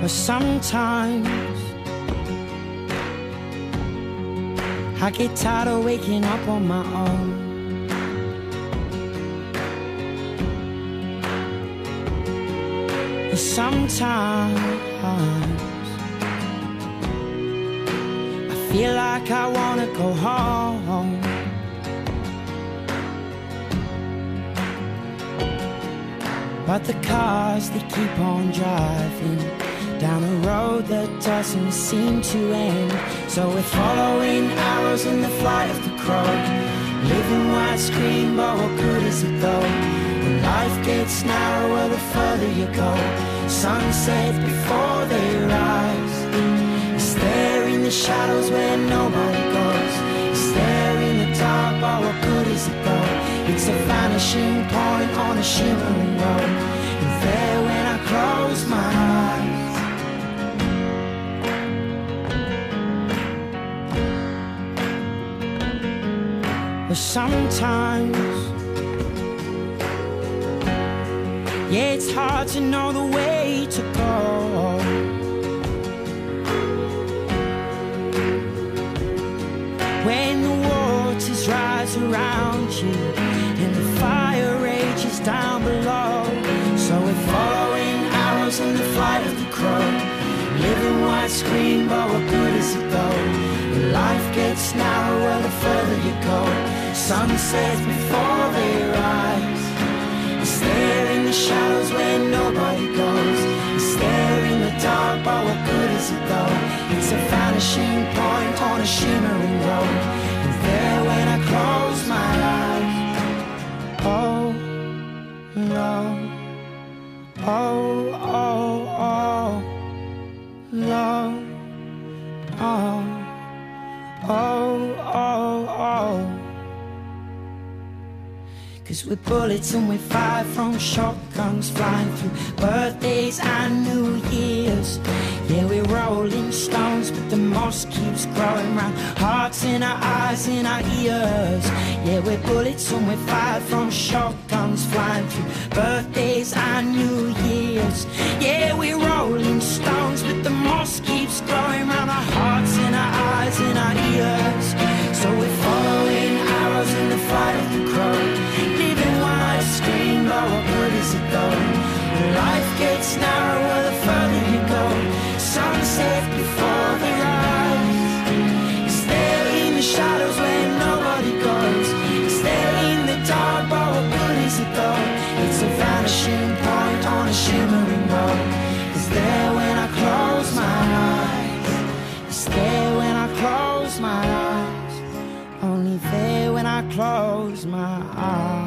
But sometimes I get tired of waking up on my own. And sometimes I feel like I wanna go home. But the cars, they keep on driving down a road that doesn't seem to end. So we're following arrows in the flight of the crow, living widescreen, but what good is it though? When life gets narrower the further you go. Sunsets before they rise, you stare in the shadows where nobody goes. You stare in the dark, but what good is it though? It's a vanishing point on a shimmering road. And there when I close my eyes, but sometimes, yeah, it's hard to know the way to go. When the waters rise around you and the fire rages down below. So we're following arrows in the flight of the crow, living widescreen, but what good is it though? When life gets narrower the further you go. Sunsets before they rise, you stare in the shadows where nobody goes. You stare in the dark, but what good is it though? It's a vanishing point on a shimmering road. And there when I close my eyes, oh no, oh, oh, oh, love, oh, oh, oh, oh. 'Cause we're bullets and we fire from shotguns, flying through birthdays and New Year's. Yeah, we're rolling stones, but the moss keeps growing round hearts in our eyes, in our ears. Yeah, we're bullets and we fire from shotguns, flying through birthdays and New Year's. Yeah, we're rolling stones, but the moss keeps growing round our hearts, in our eyes, in our ears. So we're following arrows in the flight of the crow, living widescreen, but what good is it though? When life gets narrower the further you go. Sunset before the rise, you stare in the shadows where nobody goes. You stare in the dark, but what good is it though? It's a vanishing point on a shimmering road. It's there when I close my eyes. It's there when I close my eyes. Only there when I close my eyes.